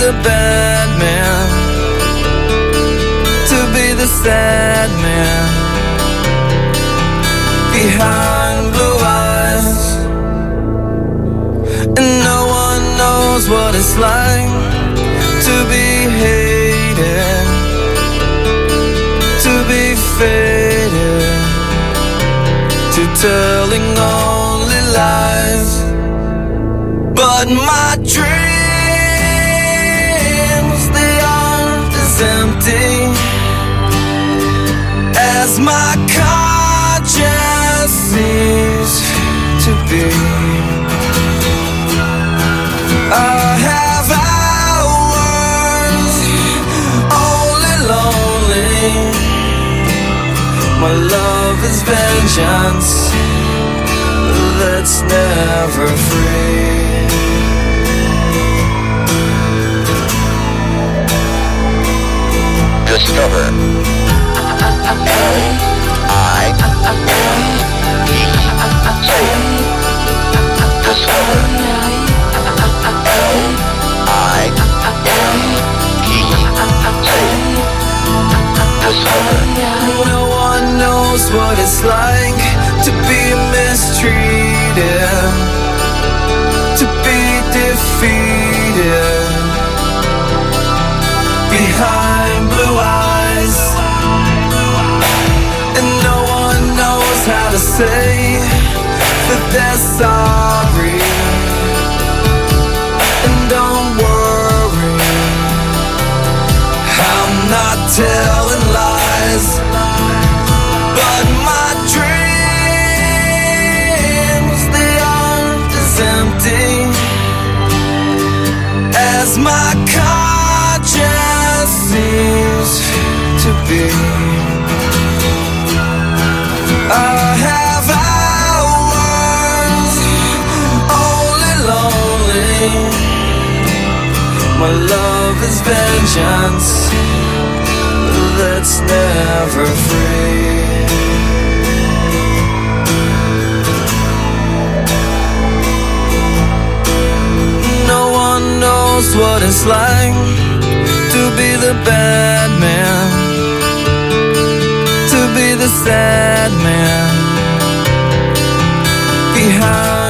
the bad man, to be the sad man behind blue eyes. And no one knows what it's like to be hated, to be faded, to telling only lies. But my dreams, they aren't as empty as my conscience seems to be. I have hours only lonely. My love is vengeance that's never free. Discover L-I-N-E. Say it. Discover L-I-N-E. Say it. Discover. No one knows what it's like to be mistreated, to be defeated behind blue eyes. And no one knows how to say that they're sorry. And don't worry, I'm not telling lies. But my dreams, they aren't as empty as my conscience seems to be. I have hours only lonely. My love is vengeance that's never free. No one knows what it's like to be the bad man, to be the sad man behind